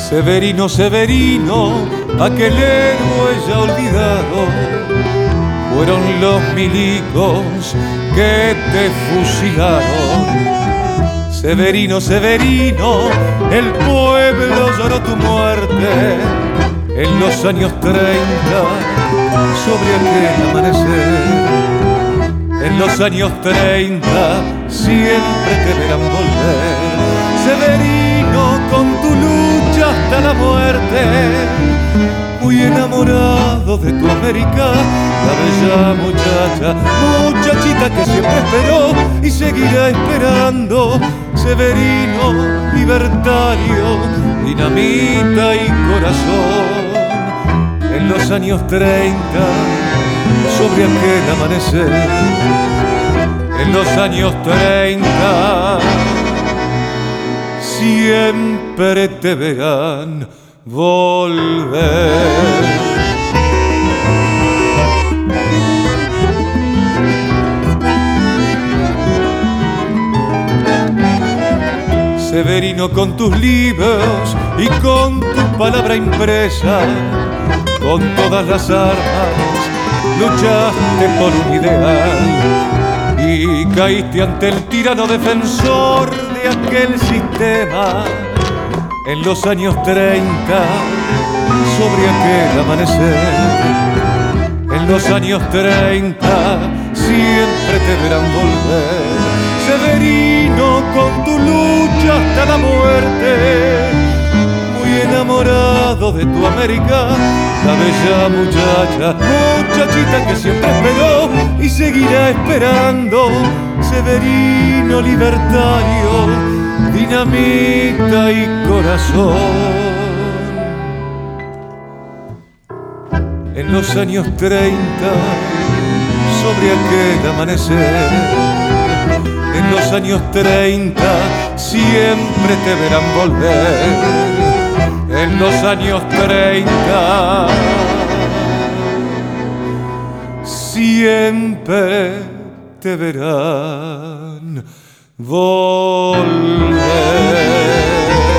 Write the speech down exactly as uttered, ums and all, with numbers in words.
Severino, Severino, aquel héroe ya olvidado, fueron los milicos que te fusilaron. Severino, Severino, el pueblo lloró tu muerte en los años treinta sobre aquel amanecer. En los años treinta siempre te verán volver. Severino, con tu lucha hasta la muerte, muy enamorado de tu América, la bella muchacha, muchachita que siempre esperó y seguirá esperando. Severino, libertario, dinamita y corazón. En los años treinta, sobre aquel amanecer, en los años treinta, siempre te verán volver. Severino, con tus libros y con tu palabra impresa, con todas las armas luchaste por un ideal y caíste ante el tirano defensor de aquel sistema. En los años treinta, sobre aquel amanecer, en los años treinta, siempre te verán volver. Severino, con tu lucha hasta la muerte, muy enamorado de tu América, la bella muchacha, muchachita que siempre esperó y seguirá esperando. Severino, libertario, dinamita y corazón. En los años treinta, sobre aquel amanecer, en los años treinta, siempre te verán volver. En los años treinta, siempre te verán volver.